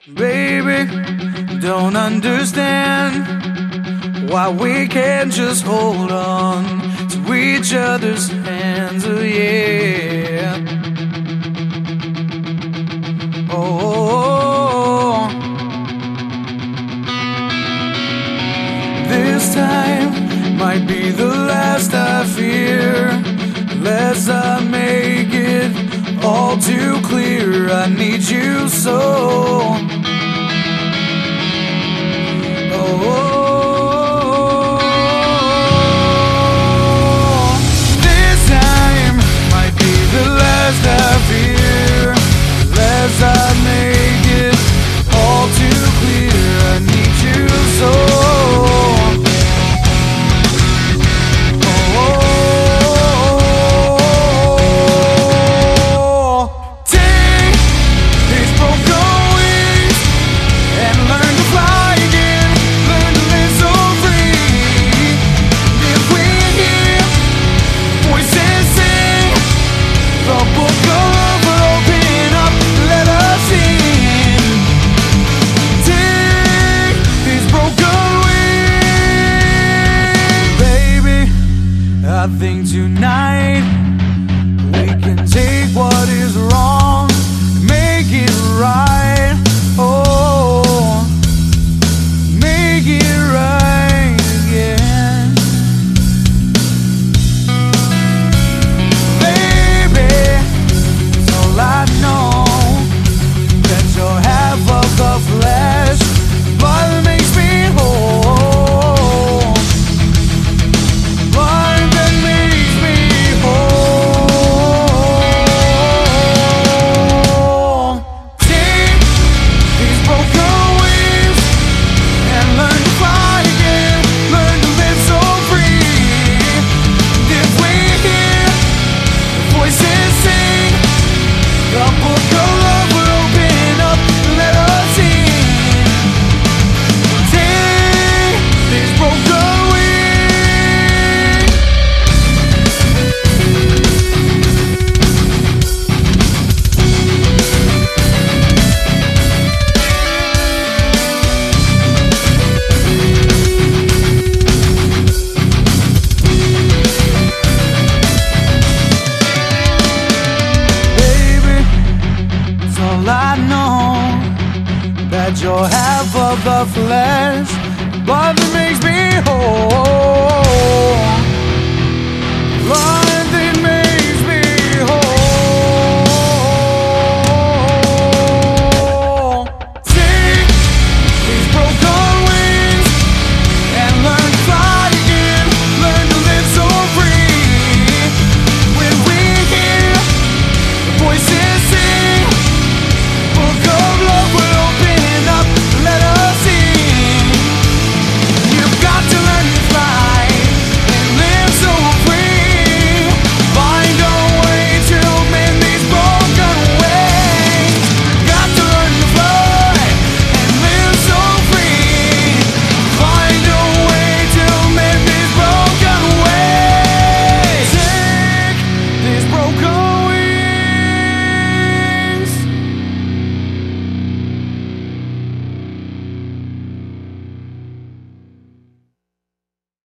Baby, don't understand why we can't just hold on to each other's hands, oh yeah. Oh, this time might be the last, I fear, unless I make it all too clear. I need you so. This time might be the last, I fear, unless I make it all too clear. I need you so. Take these broken wings and learn to fly again. Learn to live so free. If we hear voices sing, the book of love will open up. Let us in. Take these broken wings, baby. I think tonight we can take what is wrong, make it right. Oh, make it right again. Baby, it's all I know, that you're half of the flesh, blood that makes me whole, blood that makes me whole. Take these broken wings and learn to fly again. Learn to live so free. And if we hear the voices sing, the book of love will open up. Let us in. Take these broken wings. Baby, it's all I know, that you're half of the flesh, blood that makes me whole, blood